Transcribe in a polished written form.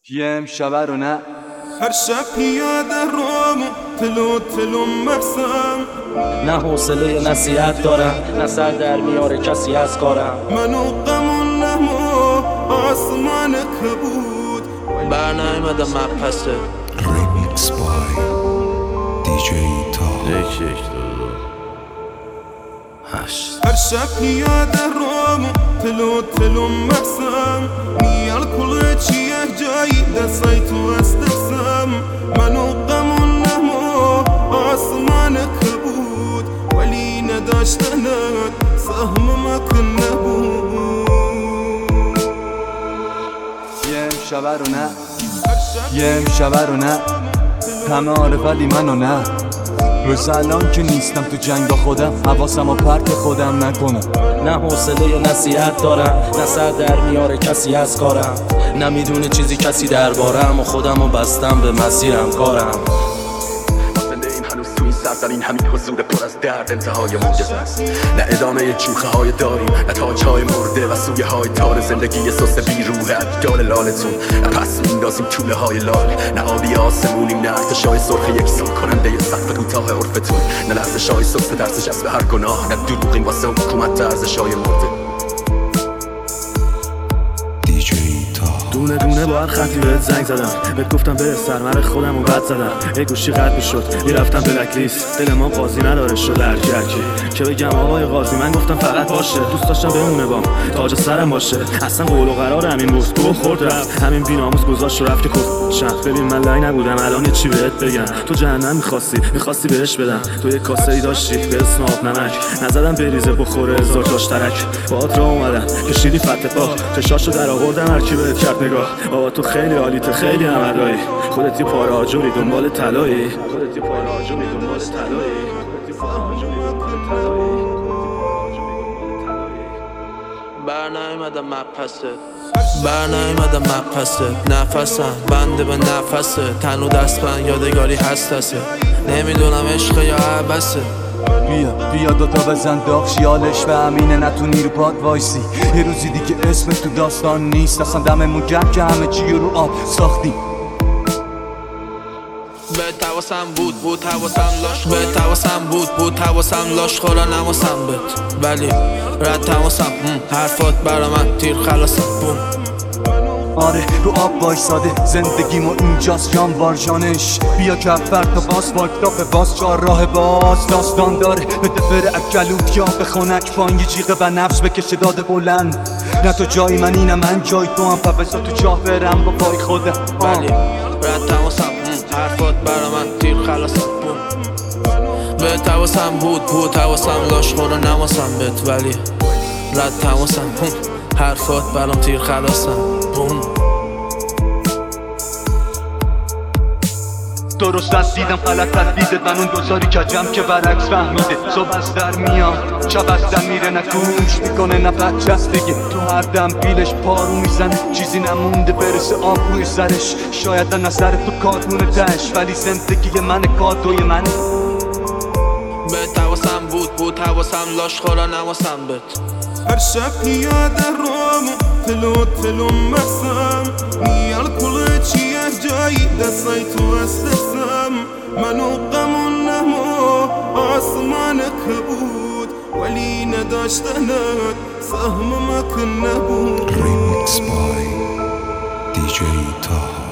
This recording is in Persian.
یه امشبه رو نه هر شب پیاده روم تلو مفسم نه حوصله نصیحت دارم، نه سر در میاره کسی از کارم. منو غمون نما آسمان کبود بر نیومدم مقصد. ریمیکس بای دیجی تا 1 2 8. هر شب پیاده روم تلو مفسم نیال کل چیه جایی دستای تو استفسم منو غمون نما آسمان کبود ولی نداشتنت سهم مکن نبود. یه امشبه رو نه یه امشبه رو نه همه آره ولی منو نه. روز الان که نیستم تو جنگ با خودم حواسم و پرت خودم نکنم. نه حوصله نصیحت دارم، نه سر در میاره کسی از کارم. نمیدونه چیزی کسی دربارم و خودمو بستم به مسیرم کارم. این همین حضور پر از درد انتهای معجزه است. نه ادامه چوخه های داریم، نه تاج های مرده و سویه های تار زندگی سست بیروه ابدال لالتون. نه پس میندازیم طوله های لال، نه آبی آسمونیم، نه ارتشای سرخ یکسان کننده سقف کوتاه عرفتون. نه لرزش های سست ترس جذب هر گناه، نه دروغیم واسه حکومت ارزش های مرده. دونه دونه با هر خطی بهت زنگ زدم، بهت گفتم به سرمر خودم و بد زدم. یه گوشی قطع میشد میرفتم بلک لیست، دل ما قاضی نداره شد هرکی که بگم آقای قاضی. من گفتم فقط باشه، دوست داشتم بمونه بام تاج سرم باشه. اصلا قول و قرار همین بود تو خورد رفت، همین بیناموس گذاشت و رفت که کشت. ببین من لای نبودم الان چی بهت بگم. تو جهنم میخواستی بهش بدم. تو یه کاسه ای داشتی به اسم آب نمک، نزدم بریزه بخوره هزار تاش ترک. باهات راه اومدم کشیدی فتح پا، چشاشو در آوردم هر کی بهت کرد نگاه. بابا تو خیلی عالیت، خیلی عملایی، خودت یه پاره آجوری دنبال طلایی. بر نیومدم مقصد. نفسم بنده به نفسه، تنو دست بند یادگاری هست. نمیدونم عشق یا عبسه. بیا دوتا بزن داغ شیالش و امینه نتونی رو پاد وایسی. یه روزی دیگه اسم تو داستان نیست، اصلا دممون گرم که همه چی رو آب ساختیم. به تواسم بود تواسم لاش، به تواسم بود تواسم لاش خورا نماسم بهت ولی رد تماسم. حرفات برا من تیر خلاصم بوم. آره رو آب وایساده زندگیمو اینجاست جانوار جانش. بیا کفر تا باز واکتاپ باز چار راه باز داستان داره. بده بره اکلوت یا به خونک پایین یه جیغه و نفس بکشه داده بلند. نه تو جای من اینم من جای تو هم پبسا تو چاه برم با پای خودم ولی رد تماسم. حرفات برا من تیر خلاصم بوم. به تواسم بود تواسم لاش خورا نماسم بهت ولی رد تماسم. حرفات برام تیر خلاصم بوم. درست از دیدم غلط از دیدت من اون دوزاری کجم که برعکس فهمیده. صبح از در میام شب از در میره، نه گوش میکنه نه بچستگی. تو هر دم بیلش پارو میزنه، چیزی نمونده برسه آب روی سرش. شاید از نظر تو کارتونه تش ولی زندگی من کادوی منه. به تواسم بود تواسم لاش خورا نماسم بهت. هر شب پیاده روم تلو مفسم نیال کل چیه جایی دستای تو استفسم منو غمون نما آسمان کبود ولی نداشتنت سهم مکن نبود. ریمیکس بای دیجی تا